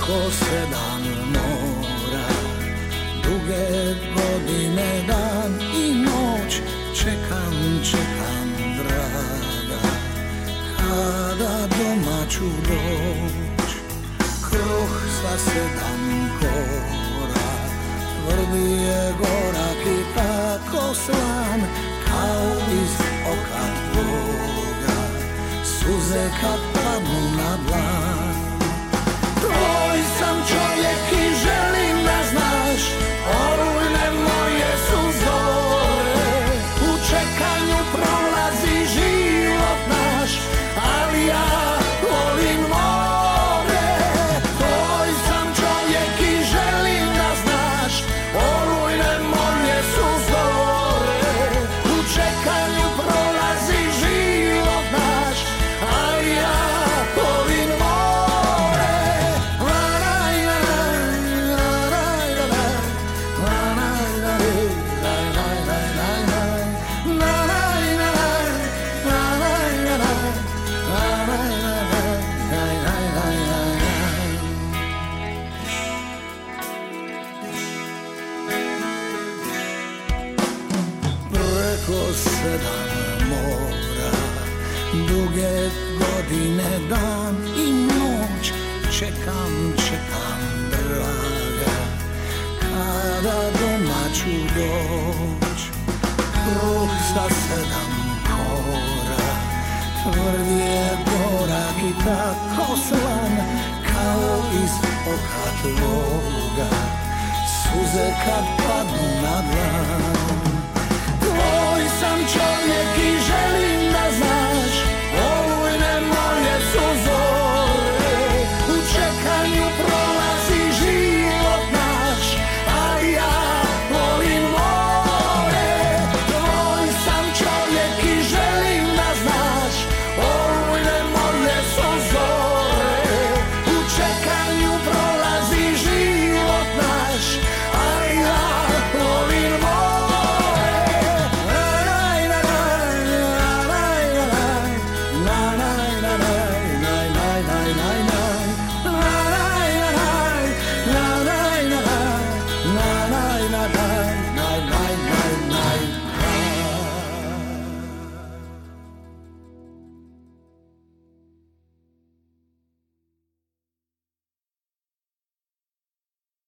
preko 7 mora. Duge godine, dan i noć, čekam, čekam, draga, kada doma ću doć. Kruh sa 7 kora, tvrdi je gorak i tako slan, kao iz oka tvoga, suze kad padnu na dlan. Tvoj sam čovjek i želim da znaš, olujne moje su zore. U čekanju prolazi život naš, ali ja volim more. Tvoj sam čovjek i želim da znaš, olujne moje su zore. U čekanju prolazi život naš, ali ja volim more. Preko 7 mora, duge godine, dan i noć, čekam, čekam, draga, kada doma ću doć. Kruh sa 7 kora, tvrd je gorak i tako slan, kao iz oka tvoga, suze kad padnu na dlan.